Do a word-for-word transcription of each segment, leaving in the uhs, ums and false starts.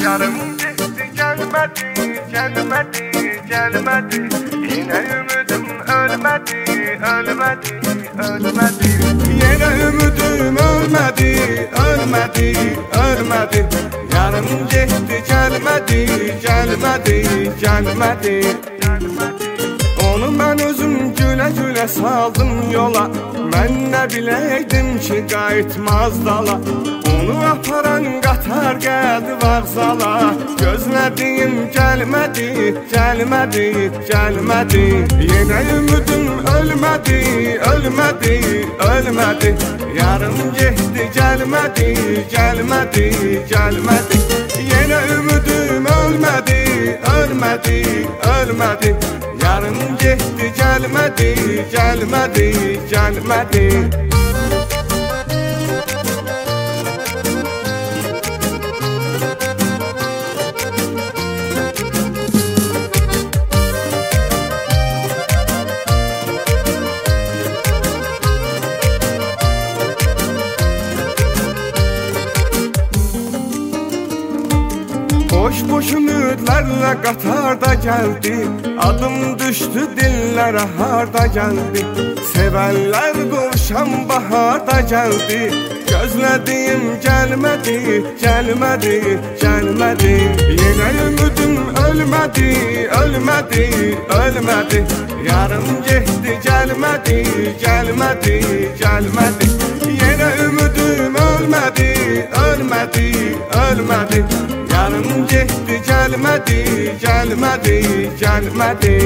Yarım gitti gelmedi, gelmedi, gelmedi. Yine ümidim ölmedi, ölmedi, ölmedi. Yine ümidim ölmedi, ölmedi, ölmedi. Yarım gitti gelmedi, gelmedi, gelmedi. Onu ben özüm güle güle saldım yola. Ben ne bileydim ki qayıtmaz dala. Onu aparan qatar gəldi vağzala. Gözlədiyim gəlmədi, gəlmədi, gəlmədi. Yenə ümidim ölmədi, ölmədi, ölmədi. Yarım getdi gəlmədi, gəlmədi, gəlmədi. Yenə ümidim ölmədi, ölmədi, ölmədi. Yarım getdi gəlmədi, gəlmədi, gəlmədi. Boş-boş ümidlərlə qatarda gəldi. Adım düşdü dillərə harda gəldi. Sevənlər qovşan baharda gəldi. Gözlədiyim gəlmədi, gəlmədi, gəlmədi. Yenə ümidim ölmədi, ölmədi, ölmədi. Yarım getdi gəlmədi, gəlmədi, gəlmədi. Yenə ümidim ölmədi, ölmədi, ölmədi. Yarım getdi gəlmədi, gəlmədi, gəlmədi.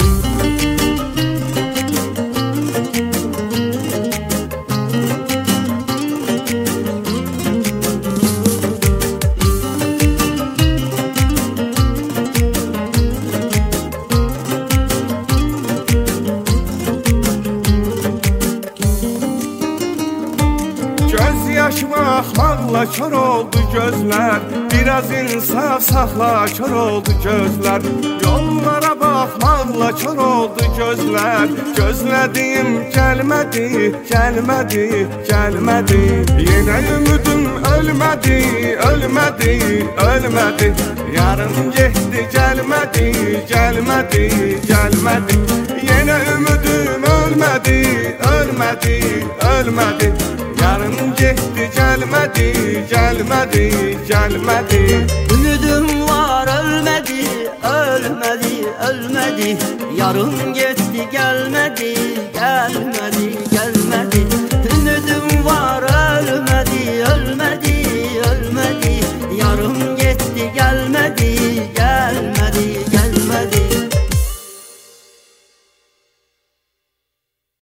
Göz yaşıma axmaqla kör oldu gözlər. Biraz insaf saxla kör oldu gözlər. Yollara baxmaqla kör oldu gözlər. Gözlədiyim gəlmədi, gəlmədi, gəlmədi. Yenə ümidim ölmədi, ölmədi, ölmədi. Yarım getdi gəlmədi, gəlmədi, gəlmədi. Yenə ümidim ölmədi, ölmədi, ölmədi. Yarım getdi gəlmədi, gəlmədi, gəlmədi. Ümidim var ölmədi, ölmədi, ölmədi. Yarım getdi gəlmədi, gəlmədi.